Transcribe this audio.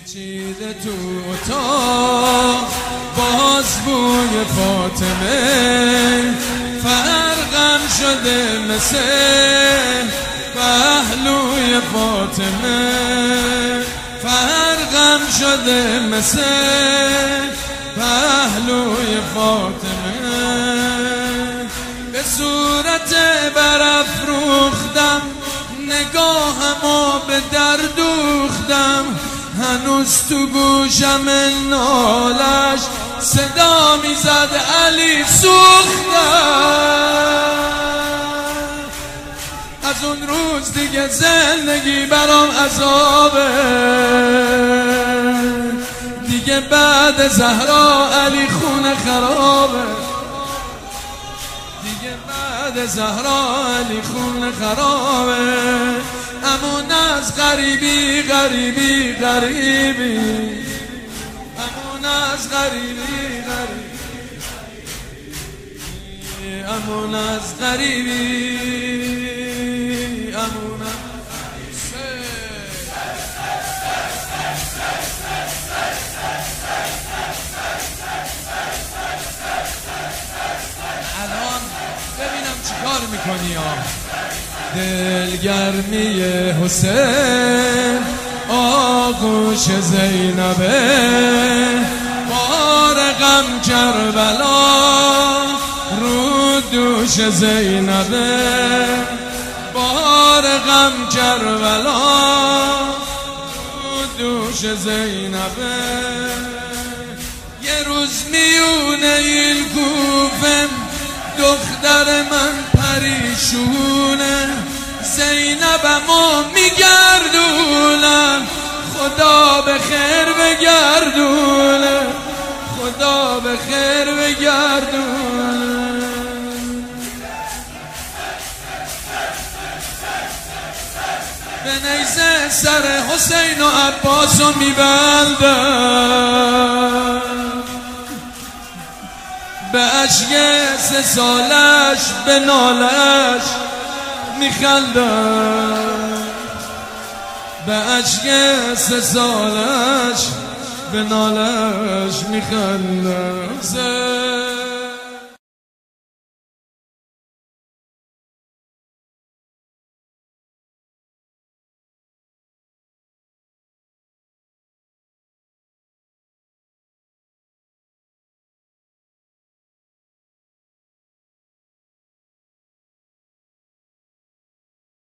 پیچیده تو اتاق باز بوی فاطمه، فرقم شده مثل پهلوی فاطمه، فرقم شده مثل پهلوی فاطمه. به صورت برافروختم، نگاهمو به در دوختم، هنوز تو گوشم نالش صدا میزد علی سوختم. از اون روز دیگه زندگی برام عذابه، دیگه بعد زهرا علی خونه خرابه، دیگه بعد زهرا علی خونه خرابه. امون از غریبی غریبی غریبی، امون از غریبی غریبی، امون از غریبی، امون الان ببینم چیکار میکنی ها. دلگرمی حسین آغوش زینبه، بار غم کربلا رو دوش زینبه، بار غم کربلا رو دوش زینبه. یه روز میونه این کوفم دختر من پریشونه، زینبمو میگردونم خدا به خیر بگردونه، خدا به خیر بگردونه. به نیزه سر حسین و عباسو میبندم، به عشق 3 سالش به نالش میخندم، به عشق 3 سالش به نالش میخندم.